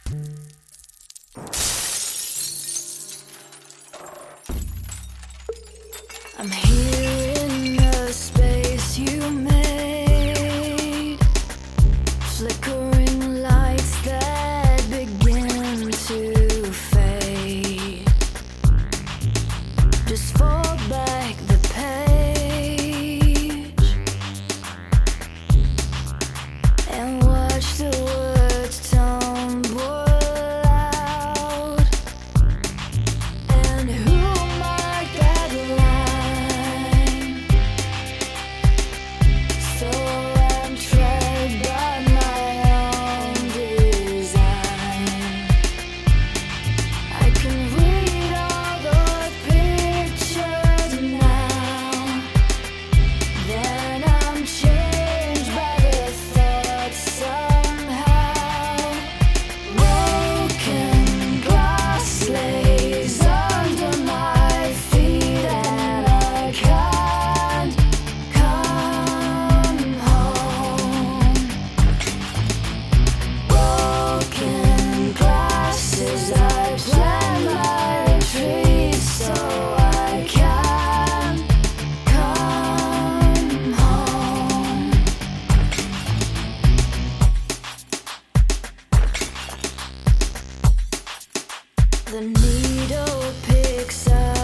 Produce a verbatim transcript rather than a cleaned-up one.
I'm here in the space you made, flickering lights that begin to fade. Just fold back the page and watch the words tumble out. And who marked that line? So I'm trapped by my own design. I can read all the pictures now. Then I'm changed by the thoughts somehow. Broken glass lays under my feet, and I can't come home. Broken glasses, I plan my retreat so I can come home. The needle picks up